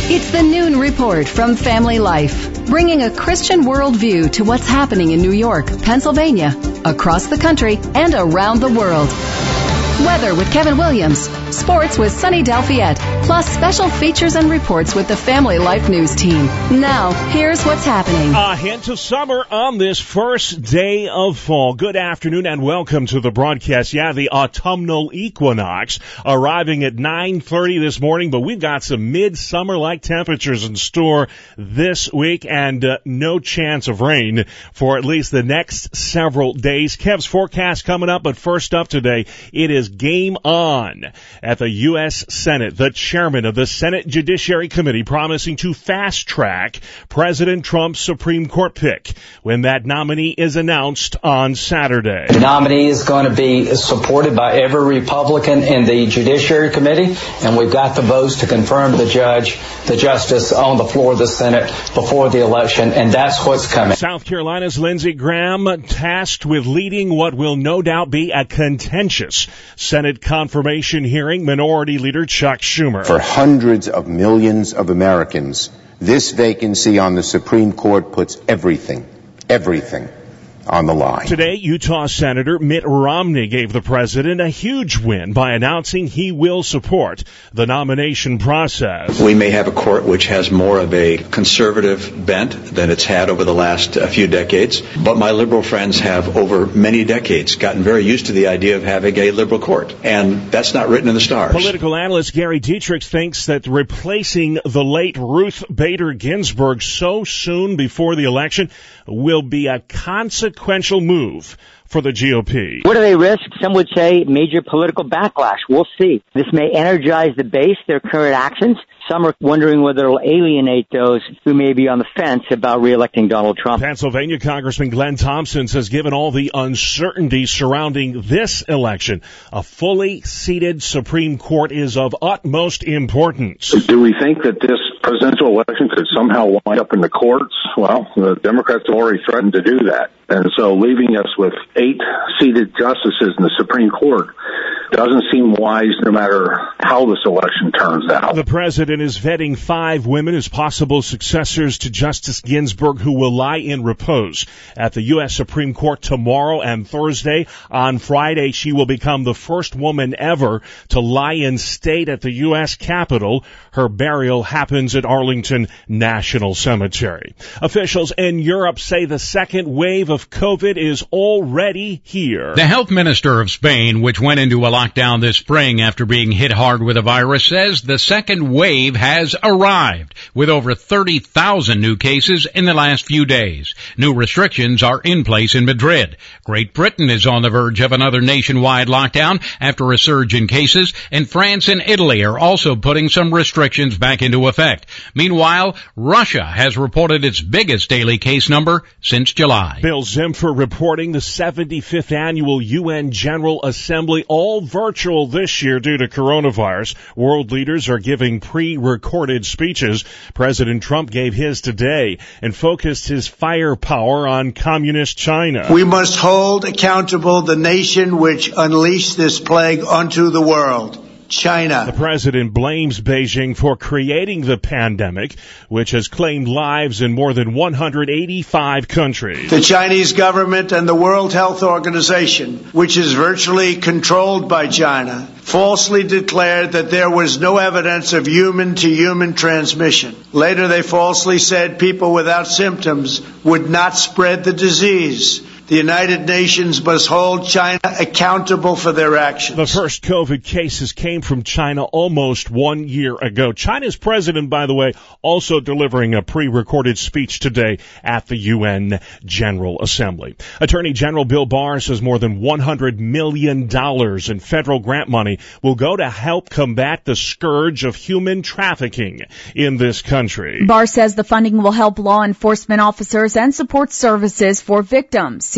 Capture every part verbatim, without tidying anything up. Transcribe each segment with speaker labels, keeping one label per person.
Speaker 1: It's the Noon Report from Family Life, bringing a Christian worldview to what's happening in New York, Pennsylvania, across the country, and around the world. Weather with Kevin Williams, sports with Sunny Delfiette, plus special features and reports with the Family Life News team. Now, here's what's happening.
Speaker 2: A hint of summer on this first day of fall. Good afternoon and welcome to the broadcast. Yeah, the autumnal equinox arriving at nine thirty this morning, but we've got some midsummer-like temperatures in store this week and uh, no chance of rain for at least the next several days. Kev's forecast coming up, but first up today, it is game on at the U S Senate. The chairman of the Senate Judiciary Committee promising to fast-track President Trump's Supreme Court pick when that nominee is announced on Saturday.
Speaker 3: The nominee is going to be supported by every Republican in the Judiciary Committee, and we've got the votes to confirm the judge, the justice on the floor of the Senate before the election, and that's what's coming.
Speaker 2: South Carolina's Lindsey Graham tasked with leading what will no doubt be a contentious Senate confirmation hearing. Minority Leader Chuck Schumer.
Speaker 4: For hundreds of millions of Americans, this vacancy on the Supreme Court puts everything, everything on the line.
Speaker 2: Today, Utah Senator Mitt Romney gave the president a huge win by announcing he will support the nomination process.
Speaker 5: We may have a court which has more of a conservative bent than it's had over the last uh, few decades, but my liberal friends have over many decades gotten very used to the idea of having a liberal court, and that's not written in the stars.
Speaker 2: Political analyst Gary Dietrich thinks that replacing the late Ruth Bader Ginsburg so soon before the election will be a consequential move for the G O P.
Speaker 6: What do they risk? Some would say major political backlash. We'll see. This may energize the base, their current actions. Some are wondering whether it'll alienate those who may be on the fence about re-electing Donald Trump.
Speaker 2: Pennsylvania Congressman Glenn Thompson says given all the uncertainty surrounding this election, a fully seated Supreme Court is of utmost importance.
Speaker 7: Do we think that this presidential election could somehow wind up in the courts? Well, the Democrats have already threatened to do that. And so leaving us with eight seated justices in the Supreme Court doesn't seem wise no matter how this election turns out.
Speaker 2: The president is vetting five women as possible successors to Justice Ginsburg who will lie in repose at the U S Supreme Court tomorrow and Thursday. On Friday, she will become the first woman ever to lie in state at the U S Capitol. Her burial happens at Arlington National Cemetery. Officials in Europe say the second wave of COVID is already here.
Speaker 8: The health minister of Spain, which went into a lockdown this spring after being hit hard with a virus, says the second wave has arrived with over thirty thousand new cases in the last few days. New restrictions are in place in Madrid. Great Britain is on the verge of another nationwide lockdown after a surge in cases, and France and Italy are also putting some restrictions back into effect. Meanwhile, Russia has reported its biggest daily case number since July.
Speaker 2: Bill Zimfer reporting the seventy-fifth annual U N General Assembly all virtual this year due to coronavirus. World leaders are giving pre-recorded speeches. President Trump gave his today and focused his firepower on communist China.
Speaker 9: We must hold accountable the nation which unleashed this plague onto the world. China.
Speaker 2: The president blames Beijing for creating the pandemic, which has claimed lives in more than one hundred eighty-five countries.
Speaker 9: The Chinese government and the World Health Organization, which is virtually controlled by China, falsely declared that there was no evidence of human-to-human transmission. Later, they falsely said people without symptoms would not spread the disease. The United Nations must hold China accountable for their actions.
Speaker 2: The first COVID cases came from China almost one year ago. China's president, by the way, also delivering a pre-recorded speech today at the U N General Assembly. Attorney General Bill Barr says more than one hundred million dollars in federal grant money will go to help combat the scourge of human trafficking in this country.
Speaker 10: Barr says the funding will help law enforcement officers and support services for victims.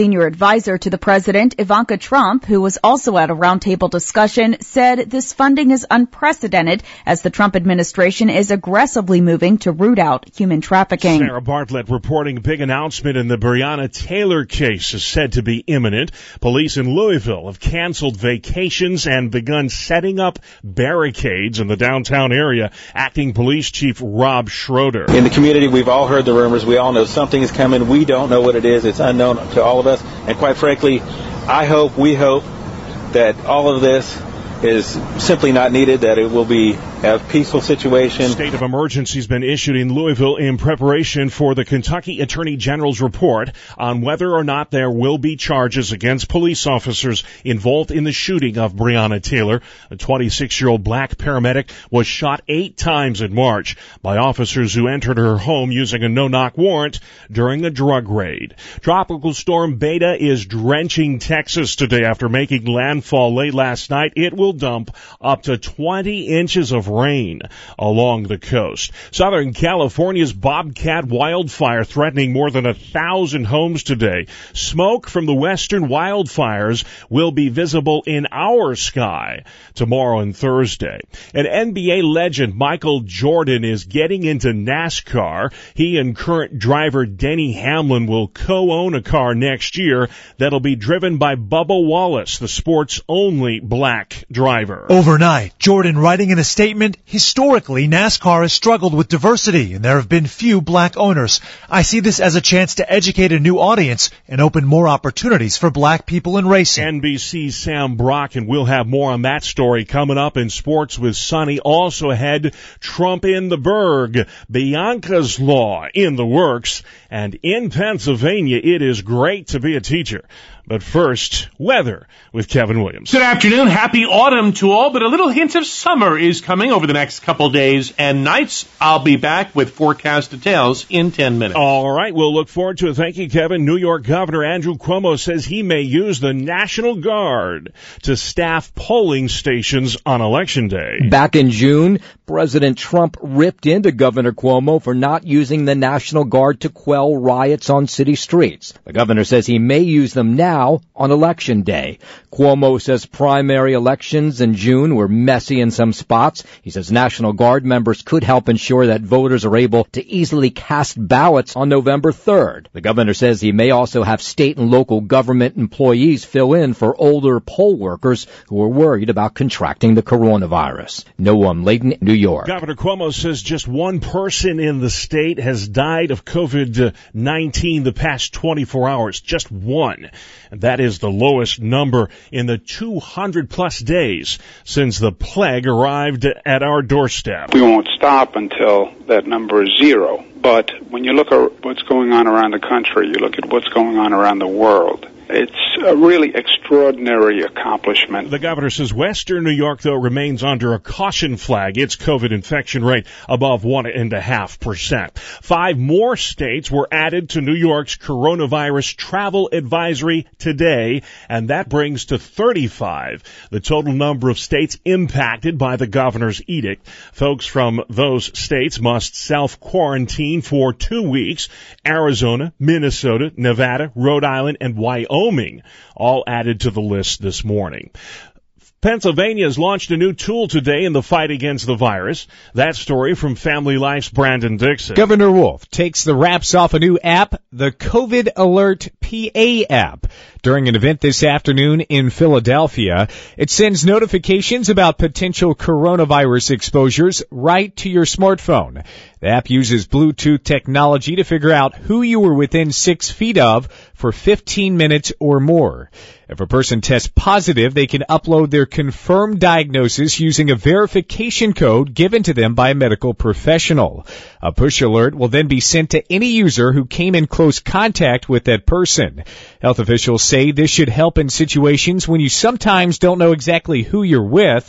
Speaker 10: senior advisor to the president, Ivanka Trump, who was also at a roundtable discussion, said this funding is unprecedented as the Trump administration is aggressively moving to root out human trafficking.
Speaker 2: Sarah Bartlett reporting a big announcement in the Breonna Taylor case is said to be imminent. Police in Louisville have canceled vacations and begun setting up barricades in the downtown area. Acting Police Chief Rob Schroeder.
Speaker 11: In the community, we've all heard the rumors. We all know something is coming. We don't know what it is. It's unknown to all of us. And quite frankly, I hope, we hope that all of this is simply not needed, that it will be a peaceful situation.
Speaker 2: State of emergency has been issued in Louisville in preparation for the Kentucky Attorney General's report on whether or not there will be charges against police officers involved in the shooting of Breonna Taylor. A twenty-six-year-old black paramedic was shot eight times in March by officers who entered her home using a no-knock warrant during a drug raid. Tropical storm Beta is drenching Texas today after making landfall late last night. It will dump up to twenty inches of rain along the coast. Southern California's Bobcat wildfire threatening more than a thousand homes today. Smoke from the western wildfires will be visible in our sky tomorrow and Thursday. An N B A legend, Michael Jordan, is getting into NASCAR. He and current driver Denny Hamlin will co-own a car next year that'll be driven by Bubba Wallace, the sport's only black driver.
Speaker 12: Overnight, Jordan writing in a statement, historically, NASCAR has struggled with diversity and there have been few black owners. I see this as a chance to educate a new audience and open more opportunities for black people in racing.
Speaker 2: N B C's Sam Brock, and we'll have more on that story coming up in sports with Sonny. Also ahead, Trump in the Berg, Bianca's Law in the works, and in Pennsylvania, it is great to be a teacher. But first, weather with Kevin Williams.
Speaker 13: Good afternoon. Happy autumn to all, but a little hint of summer is coming over the next couple days and nights. I'll be back with forecast details in ten minutes.
Speaker 2: All right. We'll look forward to it. Thank you, Kevin. New York Governor Andrew Cuomo says he may use the National Guard to staff polling stations on Election Day.
Speaker 14: Back in June, President Trump ripped into Governor Cuomo for not using the National Guard to quell riots on city streets. The governor says he may use them now on Election Day. Cuomo says primary elections in June were messy in some spots. He says National Guard members could help ensure that voters are able to easily cast ballots on November third. The governor says he may also have state and local government employees fill in for older poll workers who are worried about contracting the coronavirus. Noam Layden, New York.
Speaker 2: Governor Cuomo says just one person in the state has died of COVID nineteen the past twenty-four hours. Just one. That is the lowest number in the two hundred plus days since the plague arrived at our doorstep.
Speaker 15: We won't stop until that number is zero. But when you look at what's going on around the country, you look at what's going on around the world, it's a really extraordinary accomplishment.
Speaker 2: The governor says Western New York, though, remains under a caution flag. Its COVID infection rate above one and a half percent. Five more states were added to New York's coronavirus travel advisory today, and that brings to thirty-five the total number of states impacted by the governor's edict. Folks from those states must self-quarantine for two weeks. Arizona, Minnesota, Nevada, Rhode Island, and Wyoming all added to the list this morning. Pennsylvania has launched a new tool today in the fight against the virus. That story from Family Life's Brandon Dixon.
Speaker 16: Governor Wolf takes the wraps off a new app, the COVID Alert P A app. During an event this afternoon in Philadelphia, it sends notifications about potential coronavirus exposures right to your smartphone. The app uses Bluetooth technology to figure out who you were within six feet of for fifteen minutes or more. If a person tests positive, they can upload their confirmed diagnosis using a verification code given to them by a medical professional. A push alert will then be sent to any user who came in close contact with that person. Health officials say this should help in situations when you sometimes don't know exactly who you're with,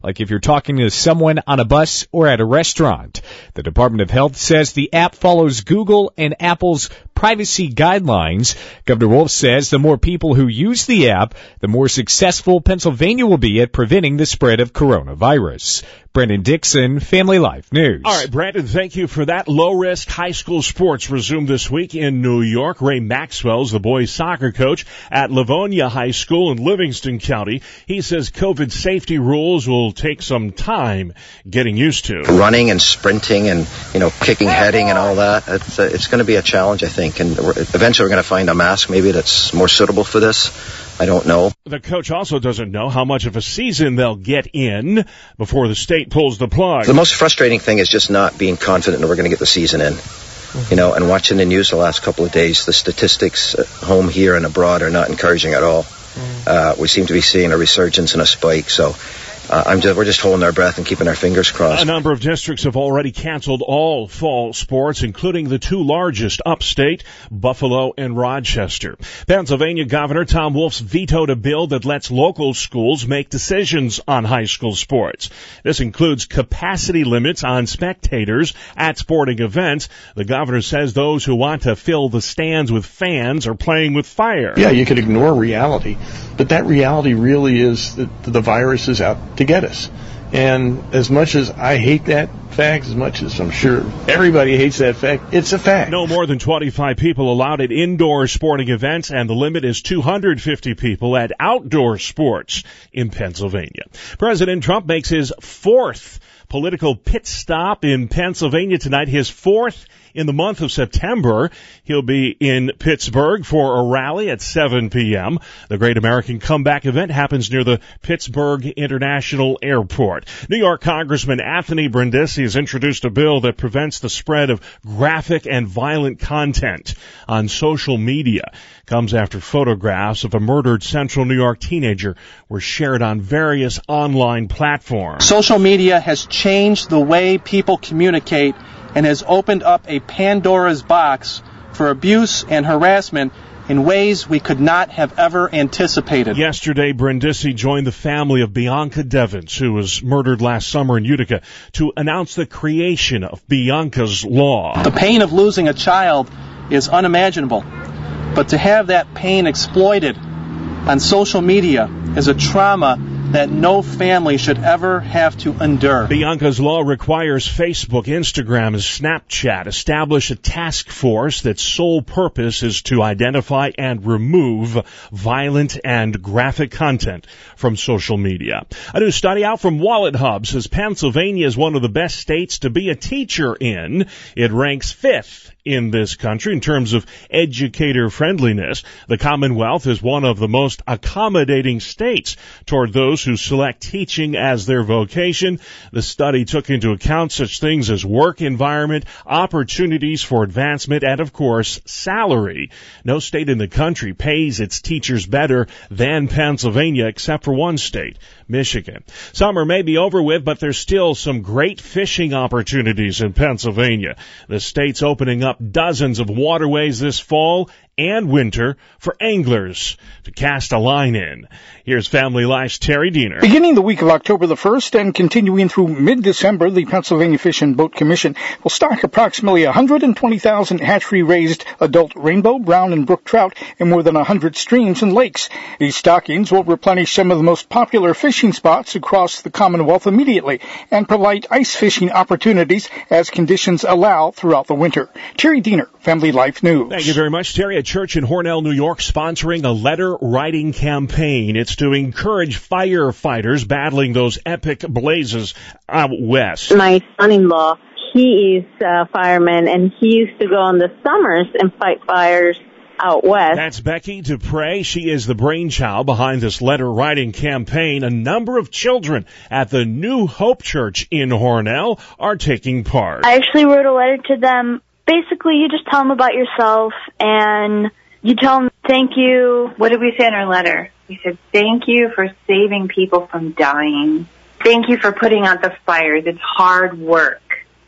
Speaker 16: like if you're talking to someone on a bus or at a restaurant. The Department of Health says the app follows Google and Apple's privacy guidelines. Governor Wolf says the more people who use the app, the more successful Pennsylvania will be at preventing the spread of coronavirus. Brendan Dixon, Family Life News.
Speaker 2: All right, Brandon, thank you for that. Low-risk high school sports resumed this week in New York. Ray Maxwell's the boys' soccer coach at Livonia High School in Livingston County. He says COVID safety rules will take some time getting used to.
Speaker 17: Running and sprinting and, you know, kicking, heading and all that, it's, uh, it's going to be a challenge, I think. And eventually we're going to find a mask maybe that's more suitable for this. I don't know.
Speaker 2: The coach also doesn't know how much of a season they'll get in before the state pulls the plug.
Speaker 17: The most frustrating thing is just not being confident that we're going to get the season in. Mm-hmm. You know, and watching the news the last couple of days, the statistics at home, here, and abroad are not encouraging at all. Mm-hmm. Uh, we seem to be seeing a resurgence and a spike, so Uh, I'm just, we're just holding our breath and keeping our fingers crossed.
Speaker 2: A number of districts have already canceled all fall sports, including the two largest upstate, Buffalo and Rochester. Pennsylvania Governor Tom Wolf's vetoed a bill that lets local schools make decisions on high school sports. This includes capacity limits on spectators at sporting events. The governor says those who want to fill the stands with fans are playing with fire.
Speaker 18: Yeah, you could ignore reality, but that reality really is that the virus is out to get us. And as much as I hate that fact, as much as I'm sure everybody hates that fact, it's a fact.
Speaker 2: No more than twenty-five people allowed at indoor sporting events, and the limit is two hundred fifty people at outdoor sports in Pennsylvania. President Trump makes his fourth political pit stop in Pennsylvania tonight, his fourth in the month of September. He'll be in Pittsburgh for a rally at seven p.m. The Great American Comeback event happens near the Pittsburgh International Airport. New York Congressman Anthony Brindisi has introduced a bill that prevents the spread of graphic and violent content on social media. Comes after photographs of a murdered Central New York teenager were shared on various online platforms.
Speaker 19: Social media has changed the way people communicate and has opened up a Pandora's box for abuse and harassment in ways we could not have ever anticipated.
Speaker 2: Yesterday, Brindisi joined the family of Bianca Devins, who was murdered last summer in Utica, to announce the creation of Bianca's Law.
Speaker 19: The pain of losing a child is unimaginable, but to have that pain exploited on social media is a trauma that no family should ever have to endure.
Speaker 2: Bianca's Law requires Facebook, Instagram, and Snapchat establish a task force that's sole purpose is to identify and remove violent and graphic content from social media. A new study out from Wallet Hub says Pennsylvania is one of the best states to be a teacher in. It ranks fifth in this country in terms of educator friendliness. The Commonwealth is one of the most accommodating states toward those who select teaching as their vocation. The study took into account such things as work environment, opportunities for advancement, and of course, salary. No state in the country pays its teachers better than Pennsylvania, except for one state, Michigan. Summer may be over with, but there's still some great fishing opportunities in Pennsylvania. The state's opening up dozens of waterways this fall and winter for anglers to cast a line in. Here's Family Life's Terry Diener.
Speaker 20: Beginning the week of October the first and continuing through mid-December, the Pennsylvania Fish and Boat Commission will stock approximately one hundred twenty thousand hatchery-raised adult rainbow, brown, and brook trout in more than one hundred streams and lakes. These stockings will replenish some of the most popular fishing spots across the Commonwealth immediately and provide ice fishing opportunities as conditions allow throughout the winter. Terry Diener, Family Life News.
Speaker 2: Thank you very much, Terry. A church in Hornell, New York, sponsoring a letter writing campaign. It's to encourage firefighters battling those epic blazes out west.
Speaker 21: My son-in-law, he is a fireman, and he used to go in the summers and fight fires out west.
Speaker 2: That's Becky Dupre. She is the brainchild behind this letter writing campaign. A number of children at the New Hope Church in Hornell are taking part.
Speaker 22: I actually wrote a letter to them. Basically, you just tell them about yourself, and you tell them thank you.
Speaker 23: What did we say in our letter? We said, thank you for saving people from dying. Thank you for putting out the fires. It's hard work.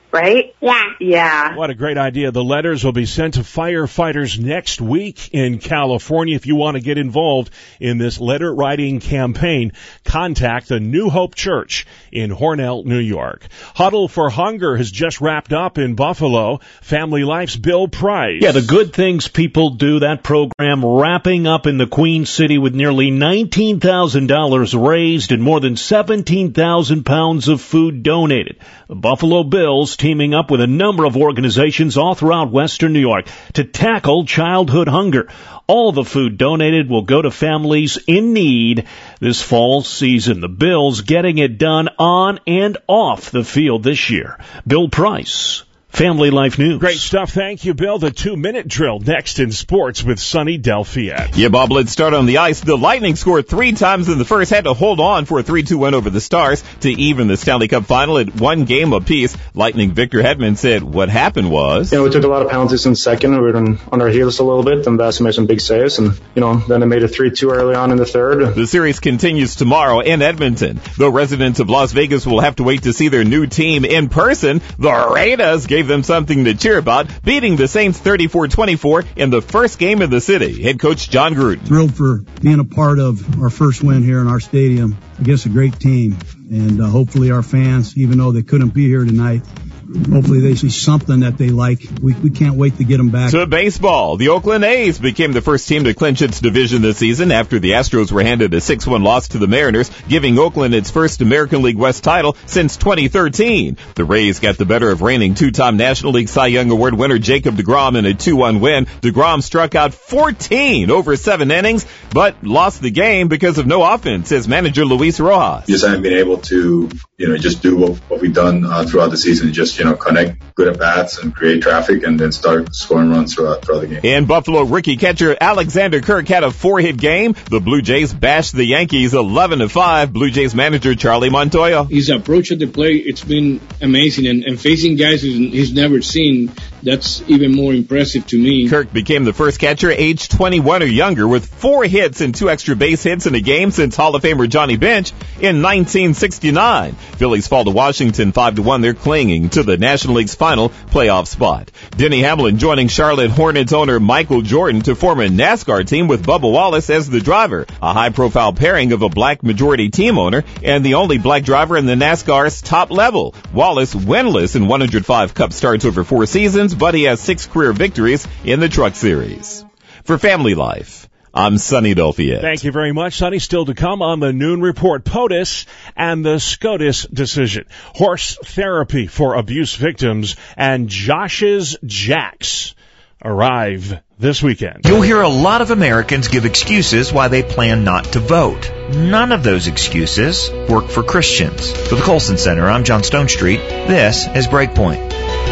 Speaker 23: right? Yeah. Yeah.
Speaker 2: What a great idea. The letters will be sent to firefighters next week in California. If you want to get involved in this letter writing campaign, contact the New Hope Church in Hornell, New York. Huddle for Hunger has just wrapped up in Buffalo. Family Life's Bill Price.
Speaker 1: Yeah, the Good Things People Do, that program wrapping up in the Queen City with nearly nineteen thousand dollars raised and more than seventeen thousand pounds of food donated. The Buffalo Bills teaming up with a number of organizations all throughout Western New York to tackle childhood hunger. All the food donated will go to families in need this fall season. The Bills getting it done on and off the field this year. Bill Price, Family Life News.
Speaker 2: Great stuff. Thank you, Bill. The two-minute drill next in sports with Sonny Del Fiat.
Speaker 3: Yeah, Bob, let's start on the ice. The Lightning scored three times in the first, had to hold on for a three two win over the Stars to even the Stanley Cup final at one game apiece. Lightning Victor Hedman said what happened was...
Speaker 4: You know, we took a lot of penalties in the second. We were on, on our heels a little bit, and Bassett made some big saves, and, you know, then they made it three two early on in the third.
Speaker 3: The series continues tomorrow in Edmonton. Though residents of Las Vegas will have to wait to see their new team in person, the Raiders gave them something to cheer about, beating the Saints thirty-four twenty-four in the first game in the city. Head coach John Gruden.
Speaker 24: Thrilled for being a part of our first win here in our stadium against a great team. And uh, hopefully our fans, even though they couldn't be here tonight, hopefully they see something that they like. We we can't wait to get them back.
Speaker 3: To baseball, the Oakland A's became the first team to clinch its division this season after the Astros were handed a six one loss to the Mariners, giving Oakland its first American League West title since twenty thirteen. The Rays got the better of reigning two-time National League Cy Young Award winner Jacob deGrom in a two one win. DeGrom struck out fourteen over seven innings, but lost the game because of no offense, says manager Luis Rojas.
Speaker 25: Just haven't been able to, you know, just do what, what we've done uh, throughout the season, just, you know, connect good at bats and create traffic and then start scoring runs throughout, throughout the game.
Speaker 3: In Buffalo, rookie catcher Alexander Kirk had a four-hit game. The Blue Jays bashed the Yankees eleven to five. Blue Jays manager Charlie Montoya.
Speaker 26: His approach at the plate, it's been amazing, and, and facing guys he's never seen, that's even more impressive to me.
Speaker 3: Kirk became the first catcher aged twenty-one or younger with four hits and two extra base hits in a game since Hall of Famer Johnny Bench in nineteen sixty-nine. Phillies fall to Washington five to one. They're clinging to the National League's final playoff spot. Denny Hamlin joining Charlotte Hornets owner Michael Jordan to form a NASCAR team with Bubba Wallace as the driver, a high-profile pairing of a black majority team owner and the only black driver in the NASCAR's top level. Wallace winless in one hundred five Cup starts over four seasons, but he has six career victories in the Truck Series. For Family Life, I'm Sonny Del Fiat.
Speaker 2: Thank you very much, Sonny. Still to come on the Noon Report, POTUS and the SCOTUS decision, horse therapy for abuse victims, and Josh's Jacks arrive this weekend.
Speaker 27: You'll hear a lot of Americans give excuses why they plan not to vote. None of those excuses work for Christians. For the Colson Center, I'm John Stonestreet. This is Breakpoint.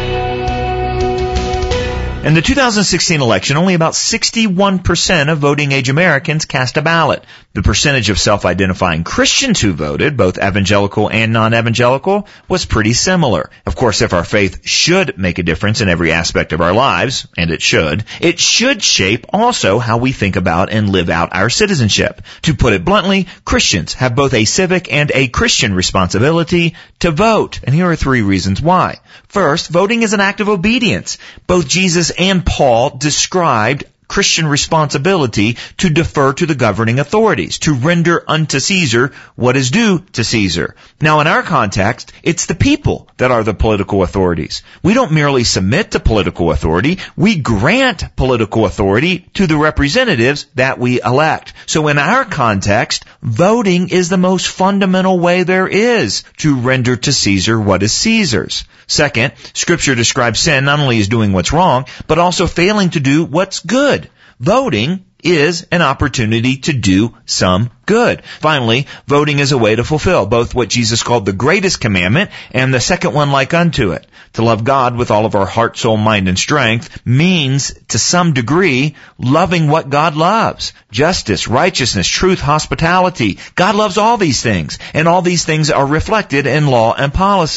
Speaker 27: In the two thousand sixteen election, only about sixty-one percent of voting-age Americans cast a ballot. The percentage of self-identifying Christians who voted, both evangelical and non-evangelical, was pretty similar. Of course, if our faith should make a difference in every aspect of our lives, and it should, it should shape also how we think about and live out our citizenship. To put it bluntly, Christians have both a civic and a Christian responsibility to vote. And here are three reasons why. First, voting is an act of obedience. Both Jesus and Paul described Christian responsibility to defer to the governing authorities, to render unto Caesar what is due to Caesar. Now, in our context, it's the people that are the political authorities. We don't merely submit to political authority, we grant political authority to the representatives that we elect. So in our context, voting is the most fundamental way there is to render to Caesar what is Caesar's. Second, Scripture describes sin not only as doing what's wrong, but also failing to do what's good. Voting is an opportunity to do some good. Finally, voting is a way to fulfill both what Jesus called the greatest commandment and the second one like unto it. To love God with all of our heart, soul, mind, and strength means, to some degree, loving what God loves. Justice, righteousness, truth, hospitality. God loves all these things, and all these things are reflected in law and policy.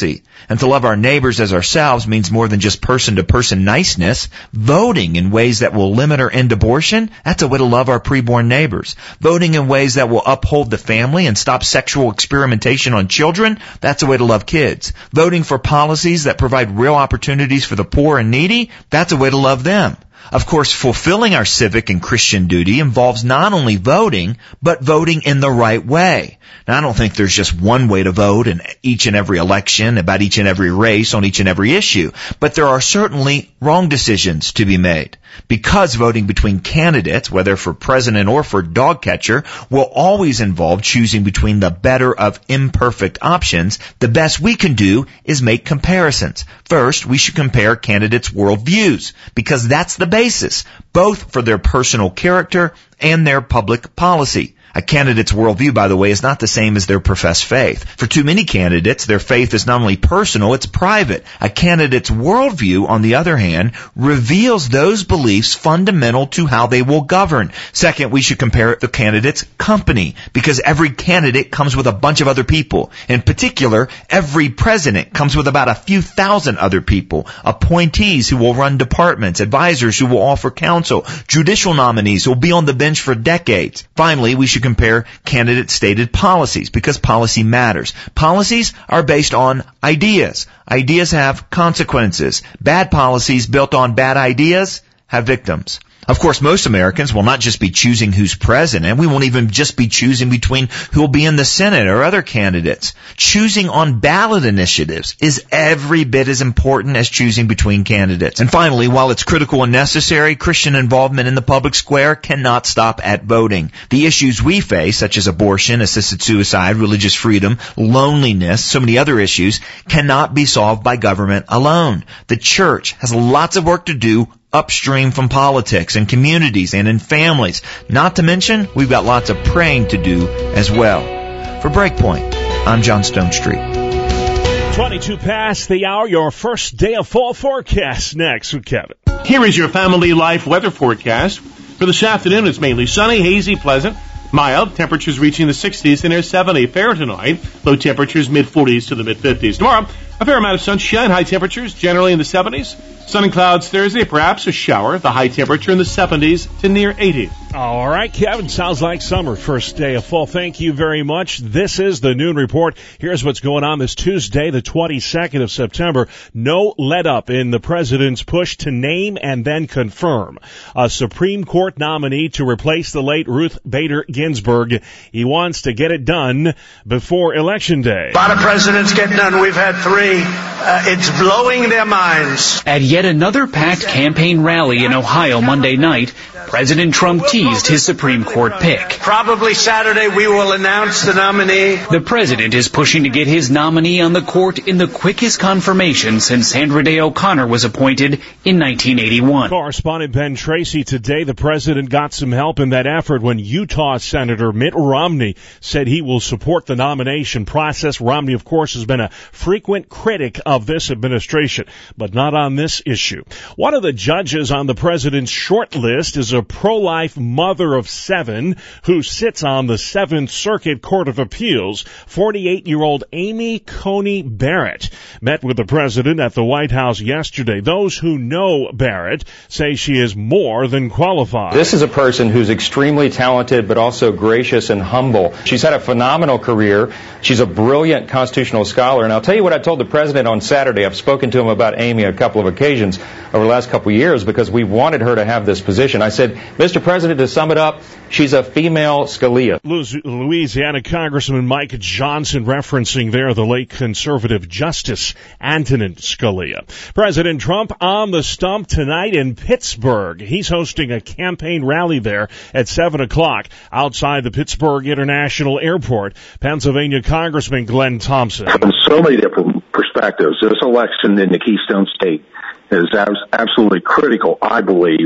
Speaker 27: And to love our neighbors as ourselves means more than just person-to-person niceness. Voting in ways that will limit or end abortion, that's a way to love our preborn neighbors. Voting in ways that will uphold the family and stop sexual experimentation on children, that's a way to love kids. Voting for policies that provide real opportunities for the poor and needy, that's a way to love them. Of course, fulfilling our civic and Christian duty involves not only voting, but voting in the right way. Now, I don't think there's just one way to vote in each and every election, about each and every race, on each and every issue, but there are certainly wrong decisions to be made. Because voting between candidates, whether for president or for dog catcher, will always involve choosing between the better of imperfect options, the best we can do is make comparisons. First, we should compare candidates' worldviews, because that's the basis, both for their personal character and their public policy. A candidate's worldview, by the way, is not the same as their professed faith. For too many candidates, their faith is not only personal, it's private. A candidate's worldview, on the other hand, reveals those beliefs fundamental to how they will govern. Second, we should compare the candidate's company, because every candidate comes with a bunch of other people. In particular, every president comes with about a few thousand other people, appointees who will run departments, advisors who will offer counsel, judicial nominees who will be on the bench for decades. Finally, we should compare candidate stated policies, because policy matters. Policies are based on ideas. Ideas have consequences. Bad policies built on bad ideas have victims. Of course, most Americans will not just be choosing who's president. We won't even just be choosing between who will be in the Senate or other candidates. Choosing on ballot initiatives is every bit as important as choosing between candidates. And finally, while it's critical and necessary, Christian involvement in the public square cannot stop at voting. The issues we face, such as abortion, assisted suicide, religious freedom, loneliness, so many other issues, cannot be solved by government alone. The church has lots of work to do upstream from politics and communities and in families. Not to mention, we've got lots of praying to do as well. For Breakpoint, I'm John Stonestreet.
Speaker 2: twenty-two past the hour, your first day of fall forecast next with Kevin.
Speaker 13: Here is your family life weather forecast. For this afternoon, it's mainly sunny, hazy, pleasant, mild. Temperatures reaching the sixties and near seventy. Fair tonight. Low temperatures mid-forties to the mid-fifties. Tomorrow, a fair amount of sunshine. High temperatures generally in the seventies. Sun and clouds Thursday, perhaps a shower. The high temperature in the seventies to near eighty.
Speaker 2: All right, Kevin, sounds like summer. First day of fall. Thank you very much. This is the Noon Report. Here's what's going on this Tuesday, the twenty-second of September. No let-up in the president's push to name and then confirm a Supreme Court nominee to replace the late Ruth Bader Ginsburg. He wants to get it done before Election Day.
Speaker 5: A lot of presidents get done. We've had three. Uh, it's blowing their minds.
Speaker 6: At yet another packed campaign rally in Ohio Monday night, President Trump teased his Supreme Court pick.
Speaker 5: Probably Saturday we will announce the nominee.
Speaker 6: The president is pushing to get his nominee on the court in the quickest confirmation since Sandra Day O'Connor was appointed in nineteen eighty-one.
Speaker 2: Correspondent Ben Tracy, today the president got some help in that effort when Utah Senator Mitt Romney said he will support the nomination process. Romney, of course, has been a frequent critic of this administration, but not on this issue. One of the judges on the president's short list is a pro-life mother of seven who sits on the Seventh Circuit Court of Appeals. forty-eight-year-old Amy Coney Barrett met with the president at the White House yesterday. Those who know Barrett say she is more than qualified.
Speaker 7: This is a person who's extremely talented but also gracious and humble. She's had a phenomenal career. She's a brilliant constitutional scholar. And I'll tell you what I told the president on Saturday. I've spoken to him about Amy a couple of occasions over the last couple of years because we wanted her to have this position. I said, Mister President, to sum it up, she's a female Scalia.
Speaker 2: Louisiana Congressman Mike Johnson referencing there the late conservative Justice Antonin Scalia. President Trump on the stump tonight in Pittsburgh. He's hosting a campaign rally there at seven o'clock outside the Pittsburgh International Airport. Pennsylvania Congressman Glenn Thompson.
Speaker 8: From so many different perspectives, this election in the Keystone State is absolutely critical, I believe,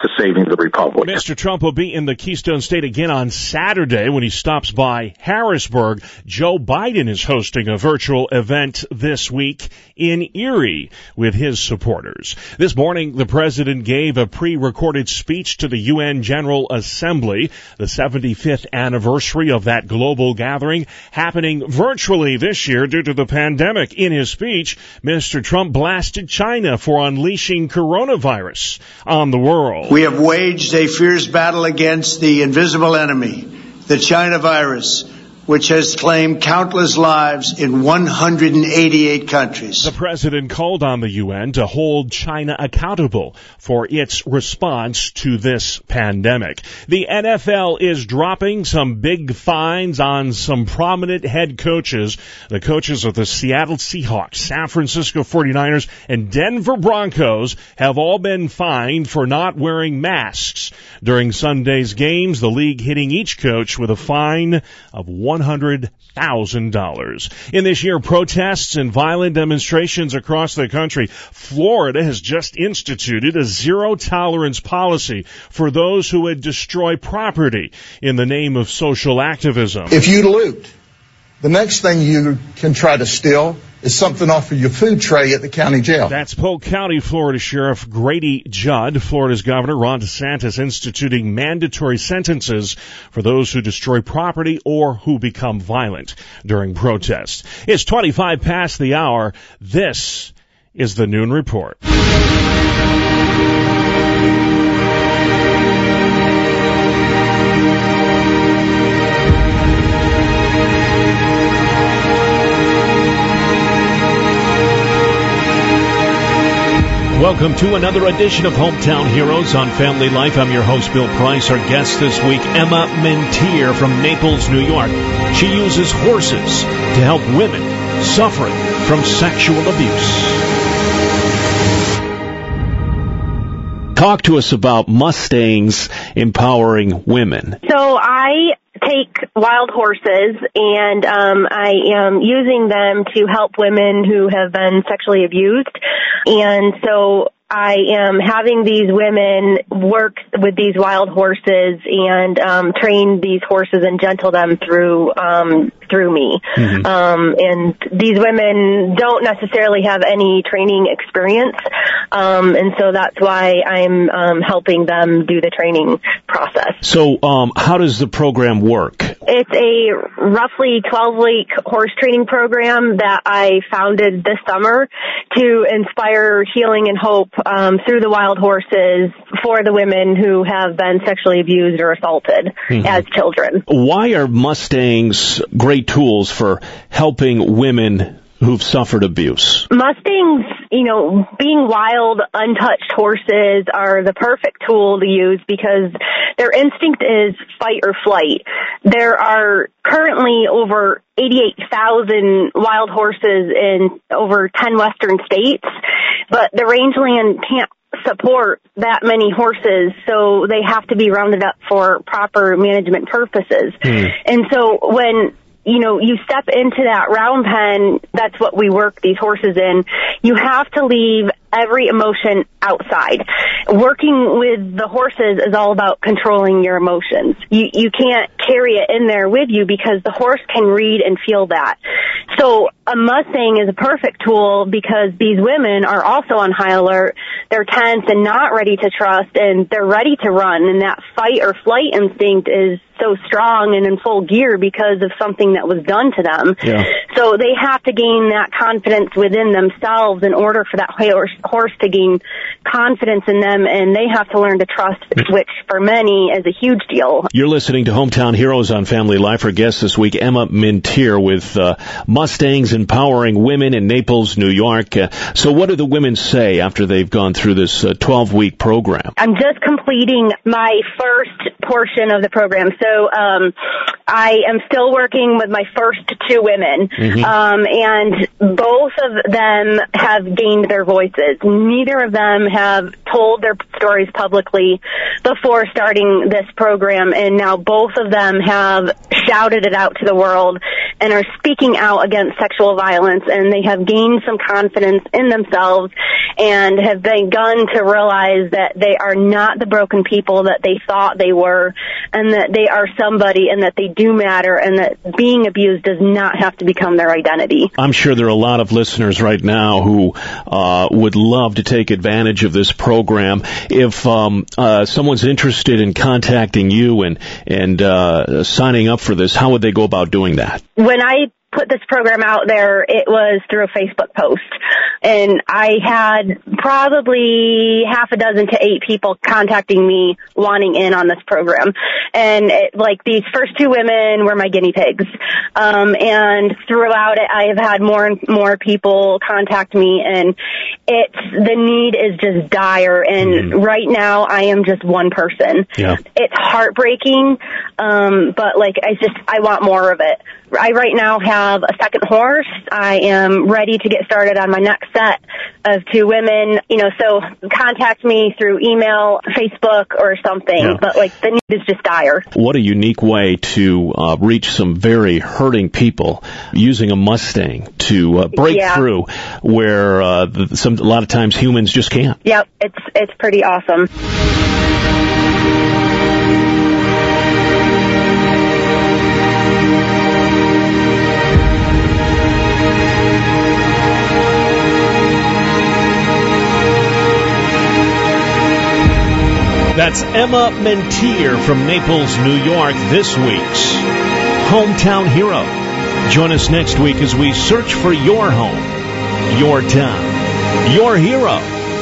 Speaker 8: to saving the republic.
Speaker 2: Mister Trump will be in the Keystone State again on Saturday when he stops by Harrisburg. Joe Biden is hosting a virtual event this week in Erie with his supporters. This morning, the president gave a pre-recorded speech to the U N General Assembly, the seventy-fifth anniversary of that global gathering, happening virtually this year due to the pandemic. In his speech, Mister Trump blasted China for unleashing coronavirus on the world.
Speaker 9: We have waged a fierce battle against the invisible enemy, the China virus, which has claimed countless lives in one hundred eighty-eight countries.
Speaker 2: The president called on the U N to hold China accountable for its response to this pandemic. The N F L is dropping some big fines on some prominent head coaches. The coaches of the Seattle Seahawks, San Francisco forty-niners, and Denver Broncos have all been fined for not wearing masks during Sunday's games, the league hitting each coach with a fine of one hundred thousand dollars. In this year, protests and violent demonstrations across the country, Florida has just instituted a zero-tolerance policy for those who would destroy property in the name of social activism.
Speaker 10: If you loot, the next thing you can try to steal is something off of your food tray at the county jail.
Speaker 2: That's Polk County, Florida Sheriff Grady Judd. Florida's Governor Ron DeSantis instituting mandatory sentences for those who destroy property or who become violent during protests. It's twenty-five past the hour. This is the Noon Report. Welcome to another edition of Hometown Heroes on Family Life. I'm your host, Bill Price. Our guest this week, Emma Mentier from Naples, New York. She uses horses to help women suffering from sexual abuse. Talk to us about Mustangs empowering women.
Speaker 11: So I take wild horses, and um, I am using them to help women who have been sexually abused. And so I am having these women work with these wild horses and um, train these horses and gentle them through um, through me. Mm-hmm. Um, and these women don't necessarily have any training experience, um, and so that's why I'm um, helping them do the training process.
Speaker 1: So um, how does the program work?
Speaker 11: It's a roughly twelve-week horse training program that I founded this summer to inspire healing and hope um, through the wild horses for the women who have been sexually abused or assaulted mm-hmm. as children.
Speaker 1: Why are Mustangs great tools for helping women who've suffered abuse?
Speaker 11: Mustangs, you know, being wild, untouched horses are the perfect tool to use because their instinct is fight or flight. There are currently over eighty-eight thousand wild horses in over ten western states, but the rangeland can't support that many horses, so they have to be rounded up for proper management purposes. Hmm. And so when you know, you step into that round pen, that's what we work these horses in. You have to leave every emotion outside. Working with the horses is all about controlling your emotions. You you can't carry it in there with you because the horse can read and feel that. So a Mustang is a perfect tool because these women are also on high alert. They're tense and not ready to trust, and they're ready to run. And that fight or flight instinct is so strong and in full gear because of something that was done to them. Yeah. So they have to gain that confidence within themselves in order for that horse, horse to gain confidence in them, and they have to learn to trust, which for many is a huge deal.
Speaker 1: You're listening to Hometown Heroes on Family Life. Our guest this week, Emma Mentier, with uh, Mustangs empowering women in Naples, New York. Uh, so what do the women say after they've gone through this uh, twelve-week program?
Speaker 11: I'm just completing my first portion of the program. So um, I am still working with my first two women, mm-hmm. um, and both of them have gained their voices. Neither of them have told their stories publicly before starting this program, and now both of them have shouted it out to the world and are speaking out against sexual violence, and they have gained some confidence in themselves and have begun to realize that they are not the broken people that they thought they were, and that they are somebody, and that they do matter, and that being abused does not have to become their identity.
Speaker 1: I'm sure there are a lot of listeners right now who uh, would love to take advantage of this program. If um, uh, someone's interested in contacting you and and uh, signing up for this, how would they go about doing that?
Speaker 11: When I put this program out there, it was through a Facebook post. And I had probably half a dozen to eight people contacting me wanting in on this program. And it, like these first two women were my guinea pigs. Um, and throughout it, I have had more and more people contact me, and it's, the need is just dire. And mm. right now I am just one person.
Speaker 1: Yeah.
Speaker 11: It's heartbreaking. Um, but like, I just, I want more of it. I right now have a second horse. I am ready to get started on my next set of two women, you know, so contact me through email, Facebook, or something. Yeah. But, like, the need is just dire.
Speaker 1: What a unique way to uh, reach some very hurting people using a Mustang to uh, break yeah. through where uh, the, some, a lot of times humans just can't.
Speaker 11: Yep, it's it's pretty awesome.
Speaker 1: That's Emma Mentier from Naples, New York, this week's Hometown Hero. Join us next week as we search for your home, your town, your hero.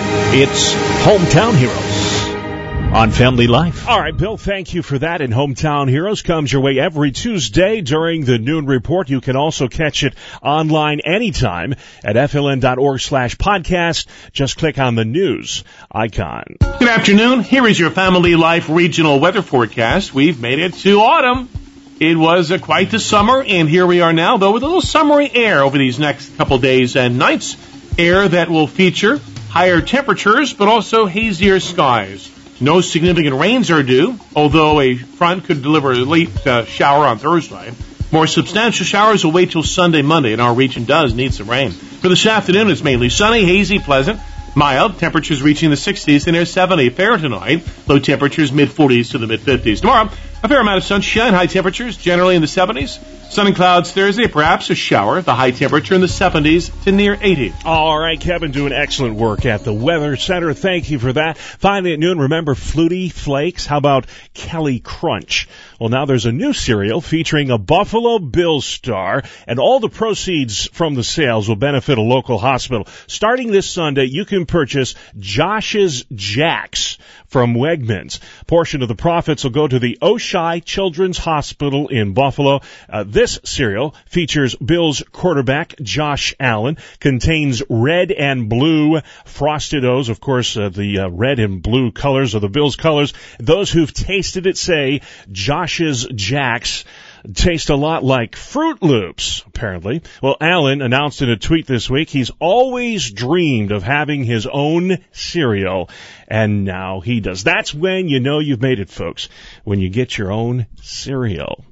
Speaker 1: It's Hometown Heroes on Family Life.
Speaker 2: All right, Bill, thank you for that. And Hometown Heroes comes your way every Tuesday during the noon report. You can also catch it online anytime at F L N dot org slash podcast. Just click on the news icon.
Speaker 13: Good afternoon. Here is your Family Life regional weather forecast. We've made it to autumn. It was uh, quite the summer, and here we are now, though, with a little summery air over these next couple days and nights. Air that will feature higher temperatures, but also hazier skies. No significant rains are due, although a front could deliver a late uh, shower on Thursday. More substantial showers will wait till Sunday, Monday, and our region does need some rain. For this afternoon, it's mainly sunny, hazy, pleasant, mild. Temperatures reaching the sixties to near seventy. Fair tonight. Low temperatures mid-forties to the mid-fifties. Tomorrow, a fair amount of sunshine. High temperatures generally in the seventies. Sun and clouds Thursday, perhaps a shower. The high temperature in the seventies to near eighty.
Speaker 2: All right, Kevin, doing excellent work at the Weather Center. Thank you for that. Finally at noon, remember Flutie Flakes? How about Kelly Crunch? Well, now there's a new cereal featuring a Buffalo Bills star, and all the proceeds from the sales will benefit a local hospital. Starting this Sunday, you can purchase Josh's Jacks from Wegmans. Portion of the profits will go to the Oshai Children's Hospital in Buffalo. Uh, this cereal features Bills quarterback Josh Allen, contains red and blue Frosted O's. Of course, uh, the uh, red and blue colors are the Bills colors. Those who've tasted it say Josh's Jacks taste a lot like Fruit Loops, apparently. Well, Allen announced in a tweet this week he's always dreamed of having his own cereal, and now he does. That's when you know you've made it, folks, when you get your own cereal.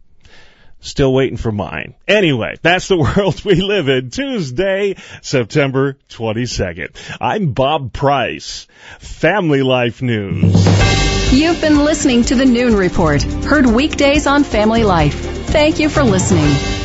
Speaker 2: Still waiting for mine. Anyway, that's the world we live in. Tuesday, September twenty-second. I'm Bob Price. Family Life News.
Speaker 8: You've been listening to the Noon Report, heard weekdays on Family Life. Thank you for listening.